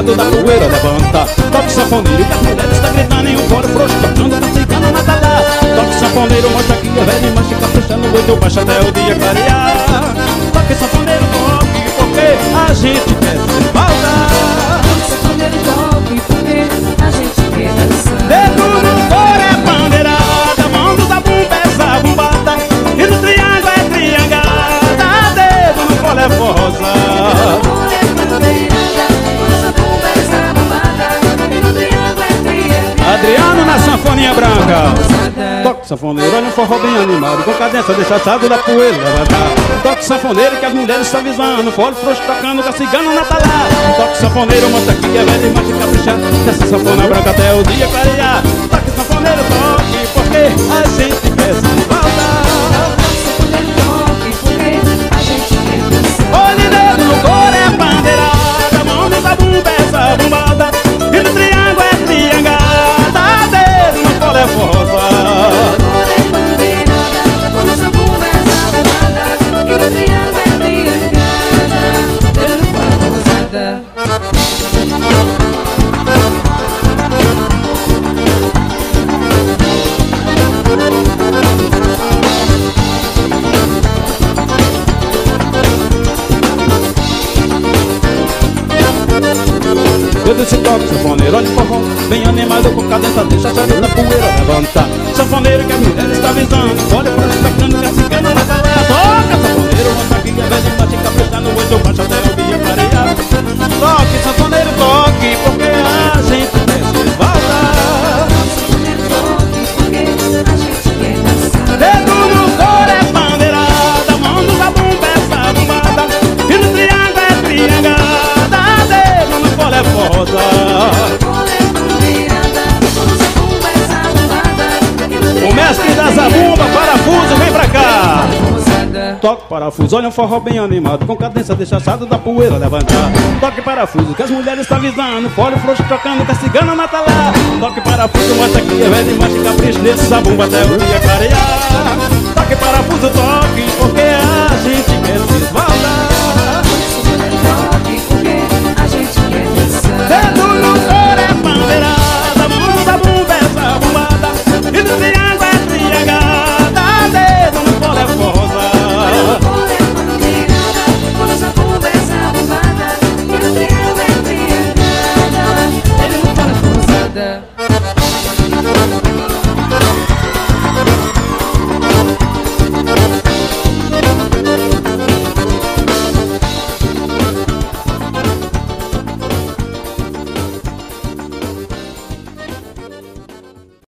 deixachado da poeira levanta. Toque sanfoneiro que as mulheres está gritando em um fora frouxo, tocando, tá cigana na talá. Toque sanfoneiro, mostra que é velho, mas fica fechando o oito baixo até o dia clarear. Toque sanfoneiro, toque, porque a gente quer se faltar. Toque sanfoneiro, toque, porque a gente quer dançar. Dedo no cor é bandeirada, mão do zabumba é zabumbada, e no triângulo é triangada, dedo no colo é forrosada. Adriano na sanfoninha branca. Toque sanfoneiro, olha um forró bem animado, com cadência deixachado da poeira levantar. Toque sanfoneiro que as mulheres estão avisando, fora frouxo tocando com a cigana na talá. Toque sanfoneiro, mostra que é velho e macho caprichado, dessa sanfona branca até o dia clarear. Toque sanfoneiro, toque, porque a gente quer se faltar. Olhe dedo no cor é bandeirada, mão no zabumba é zabumbada, e no triângulo é triangada, dedo no colo é forrosada. Dedo esse toque, sanfoneiro, olha o forró bem animado, com cadência deixachado da poeira levanta. Sanfoneiro que a mulher está avisando, olha pra essa cana que a cigana na talá. Toca sanfoneiro, mostra que é velho e macho caprichando, o oito baixo até o dia clarear. Toque sanfoneiro, toque, porque a gente quer se faltar. Dedo no cor é bandeirada, mão no zabumba é zabumbada, e no triângulo é triangada, dedo no colo é forrosada. O mestre da zabumba, parafuso, vem pra cá. Toque parafuso, olha um forró bem animado, com cadência deixachado da poeira levantar. Toque parafuso, que as mulheres estão avisando, fora o frouxo tocando com a cigana na talá. Toque parafuso, mostra que é velho e macho capricho, nesse zabumba até o dia clarear. Toque parafuso, toque, porque a gente quer se faltar. Dedo no cor é bandeirada, mão no zabumba é zabumbada, e no triângulo é triangada, dedo no colo é forrosada. Ele não fala forçada.